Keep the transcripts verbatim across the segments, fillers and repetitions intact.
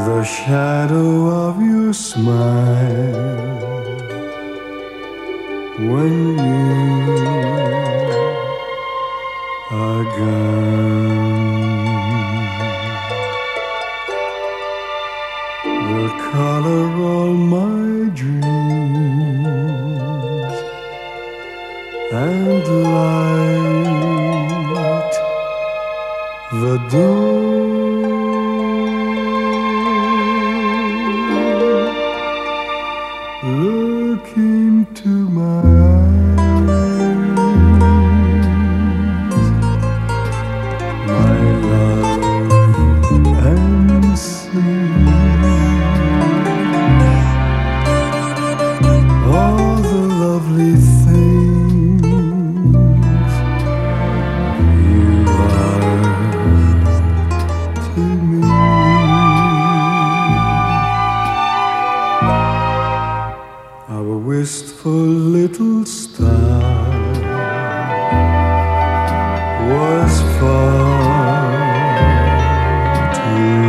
the shadow of your smile when you are gone. The color all my dreams and light the door. Look into my eyes, my love, and see all the lovely things you are to me. Our wistful little star was far too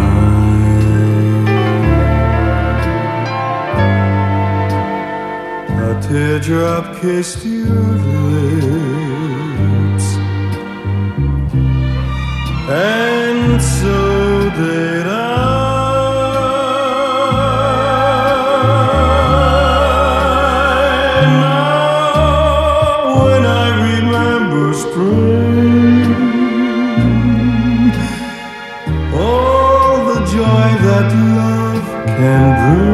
high. A teardrop kissed your lips, and so did I. All the joy that love can bring.